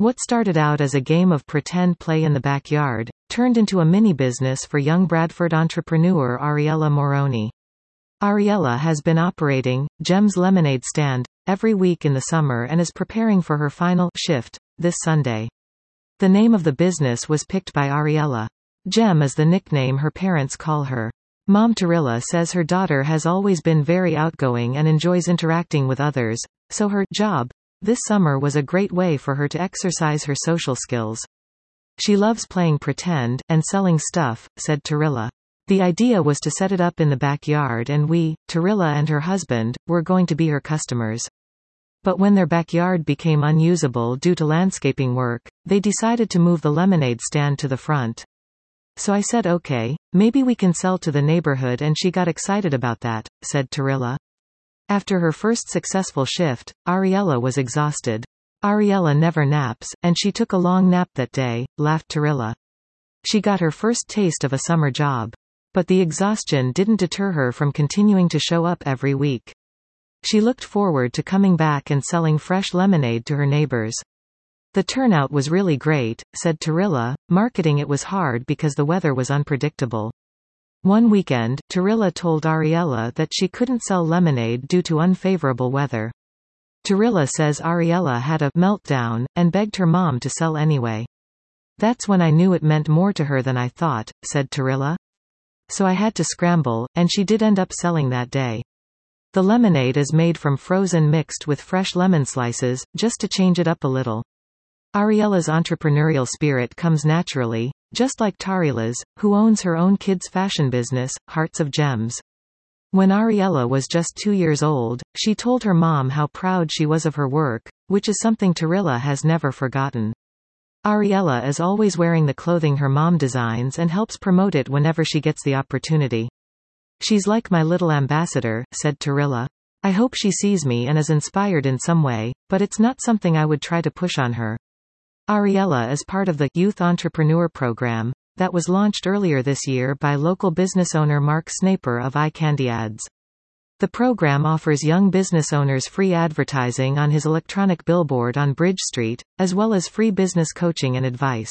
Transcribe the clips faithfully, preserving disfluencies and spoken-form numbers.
What started out as a game of pretend play in the backyard, turned into a mini-business for young Bradford entrepreneur Ariella Moroni. Ariella has been operating Gem's lemonade stand every week in the summer and is preparing for her final shift this Sunday. The name of the business was picked by Ariella. Gem is the nickname her parents call her. Mom Tarilla says her daughter has always been very outgoing and enjoys interacting with others, so her job this summer was a great way for her to exercise her social skills. She loves playing pretend and selling stuff, said Tarilla. The idea was to set it up in the backyard and we, Tarilla and her husband, were going to be her customers. But when their backyard became unusable due to landscaping work, they decided to move the lemonade stand to the front. So I said okay, maybe we can sell to the neighborhood, and she got excited about that, said Tarilla. After her first successful shift, Ariella was exhausted. Ariella never naps, and she took a long nap that day, laughed Tarilla. She got her first taste of a summer job. But the exhaustion didn't deter her from continuing to show up every week. She looked forward to coming back and selling fresh lemonade to her neighbors. The turnout was really great, said Tarilla. Marketing it was hard because the weather was unpredictable. One weekend, Tarilla told Ariella that she couldn't sell lemonade due to unfavorable weather. Tarilla says Ariella had a meltdown and begged her mom to sell anyway. That's when I knew it meant more to her than I thought, said Tarilla. So I had to scramble, and she did end up selling that day. The lemonade is made from frozen mixed with fresh lemon slices, just to change it up a little. Ariella's entrepreneurial spirit comes naturally, just like Tarilla's, who owns her own kids' fashion business, Hearts of Gems. When Ariella was just two years old, she told her mom how proud she was of her work, which is something Tarilla has never forgotten. Ariella is always wearing the clothing her mom designs and helps promote it whenever she gets the opportunity. She's like my little ambassador, said Tarilla. I hope she sees me and is inspired in some way, but it's not something I would try to push on her. Ariella is part of the Youth Entrepreneur Program that was launched earlier this year by local business owner Mark Snaper of Eye Candy Ads. The program offers young business owners free advertising on his electronic billboard on Bridge Street, as well as free business coaching and advice.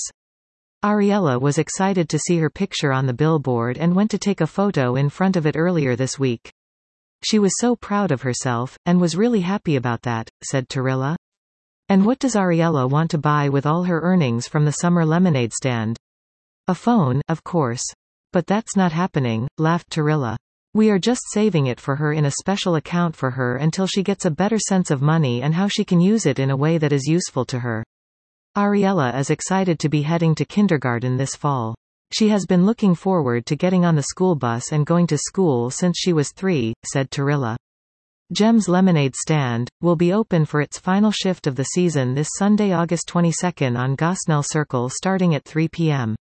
Ariella was excited to see her picture on the billboard and went to take a photo in front of it earlier this week. She was so proud of herself, and was really happy about that, said Tarilla. And what does Ariella want to buy with all her earnings from the summer lemonade stand? A phone, of course. But that's not happening, laughed Tarilla. We are just saving it for her in a special account for her until she gets a better sense of money and how she can use it in a way that is useful to her. Ariella is excited to be heading to kindergarten this fall. She has been looking forward to getting on the school bus and going to school since she was three, said Tarilla. Gem's lemonade stand will be open for its final shift of the season this Sunday, August twenty-second on Gosnell Circle starting at three p m